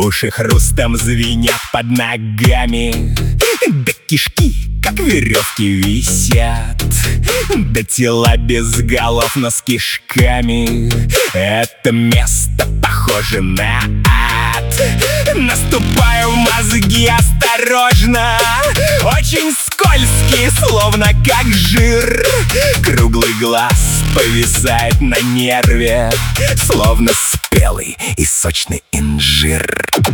Уши хрустом звенят под ногами, да кишки, как веревки, висят. Да тела без голов, но с кишками. Это место похоже на ад. Наступаю в мозги осторожно, очень скользкие, словно как жир. Круглый глаз повисает на нерве, словно спелый и сочный инжир.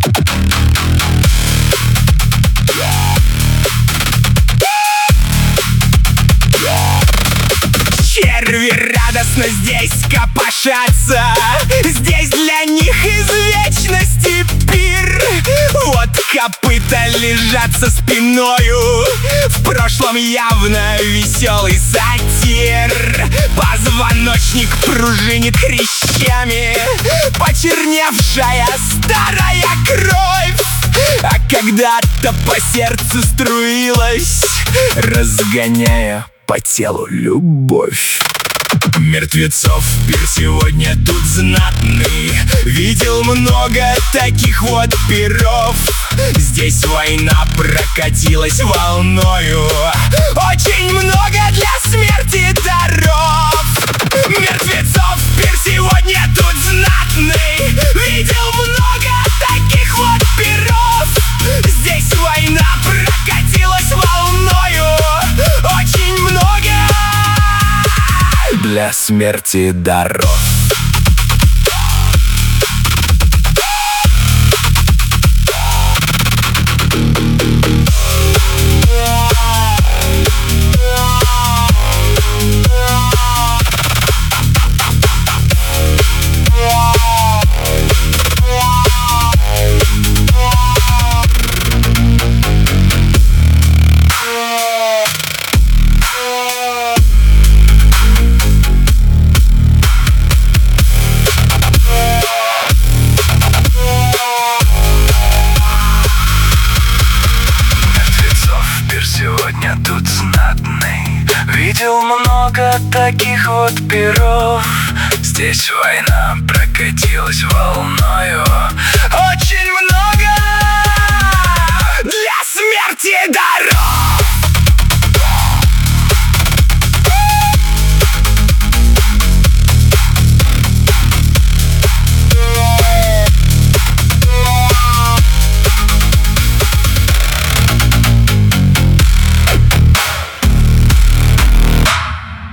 Черви радостно здесь копошатся, здесь для них из вечности пир. Вот копыта лежат со спиною, в прошлом явно веселый сатир. Позвоночник пружинит хрящами, почерневшая старая кровь, а когда-то по сердцу струилась, разгоняя по телу любовь. Мертвецов пир сегодня тут знатный, видел много таких вот пиров. Здесь война прокатилась волною, очень много для смерти даров. Мертвецов пир сегодня тут знатный, видел много таких вот пиров. Здесь война прокатилась волною, очень много для смерти даров. Сегодня тут знатный, видел много таких вот пиров. Здесь война прокатилась волною, очень много для смерти даров.